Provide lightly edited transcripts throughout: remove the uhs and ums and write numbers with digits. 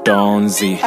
Donzi.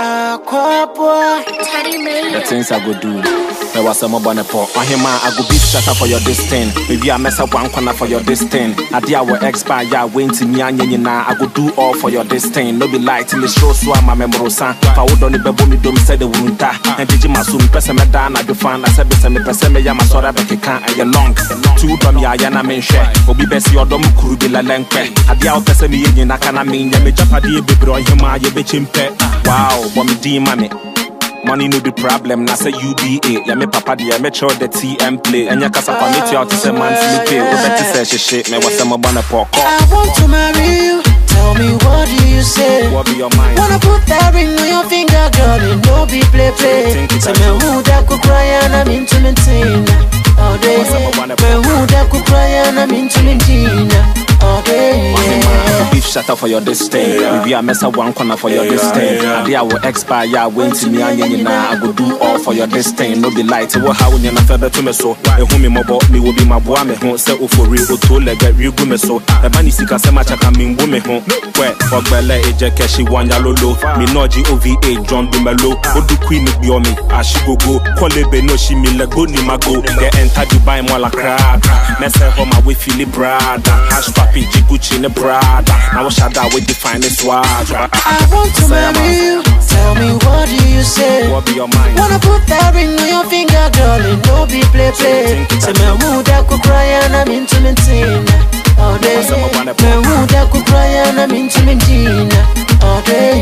The things I go do. There was some bonnet for Ohima. I go beat shatter for your disdain. Maybe I mess up one corner for your disdain. I dear will expire. Ya wait to me and now. I go do all for your disdain. No be light in the show, so I'm a memorosa. If I would only be me, don't say the winter. And did you masum person me down? I do find I said, me person me yama sorry, but can't and you long. Two dummy, I am a share. Obi best your dom could be la length. I dear person me in Nakana mean, ya me japadi be bro him, you be chimpe. Wow, but me D money. Money no the problem, na say UBA. Ya me papa dia me show the TM play. And ya kasa kwa meet you out to say monthly pay. O better say shit, me was some bonnet pork. I want to marry you. Tell me what do you say? What be your mind? Wanna put that ring on your finger, girl, and no be play. Tell me who that could cry and I'm into maintain all day. Me who that could cry and I'm into maintain all day. Beef shatter for your disdain. Maybe I mess up one corner for your disdain. And I will expire. Ya wait to me and now. I go do all for your disdain. No be light. What how when you're not further to me so? A whom me mobile me will be my boy. Me home say for real. To leg real good me so. The money sick as much I can mean women home. Where Ogbele eje keshi wanya lolo. Me no GOVA John Dumelo. Odu queen be on me. I should go. Kolebe no she me let go ni mago. They enter Dubai mo la crab. Mess home away Philip Brada. Hash papi Gucci in the Brada. Now what should I with the finest swag? I want to marry you. Tell me what do you say? What be your mind? Wanna put that ring on your finger, girl, and no be play. Tell me who that could cry and I'm into maintain all day. Me who that could cry and I'm into maintain all day.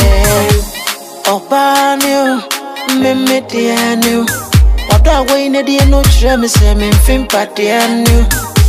Yeah. Obanyo, me mediano. Oda way ne di no chre me say me fin patiano.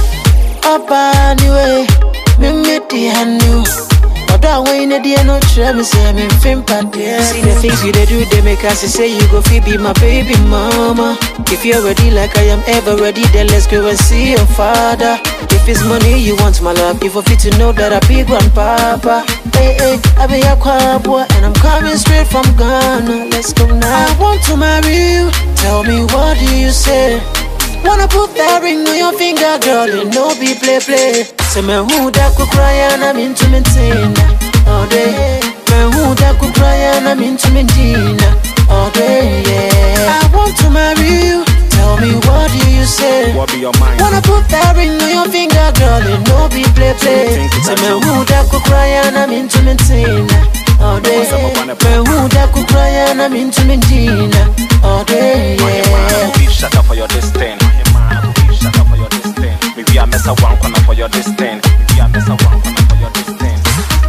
Obanyo, me mediano. Oda way ne di no chre me say me fin patiano. See the things you do, they make us say you go fi be my baby mama. If you're ready like I am ever ready, then let's go and see your father. If it's money you want, my love, you for fit to know that I be grandpapa. Hey, I be a boy and I'm coming straight from Ghana. Let's go now. I want to marry you. Tell me what do you say? Wanna put that ring on your finger, girl, and no be play. Say me who that could cry and I'm into maintain all day. Me who that could cry and I'm into maintain all day. Yeah. I want to marry you. Tell me what do you say? What be your mind? Wanna put that ring on your finger, girl, and no be play. Say me who that could cry and I'm into maintain all day. Me who that could cry and I'm into maintain all day. Yeah. Beef shatter for your disdain. Beef shatter for your disdain. Maybe I mess up one corner for your disdain. Maybe I mess up one corner for your disdain.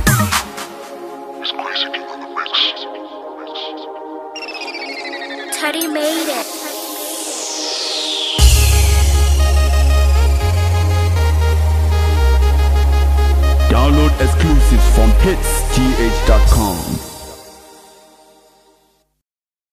It's crazy to the mix. Teddy made it. Download exclusives from hitsgh.com.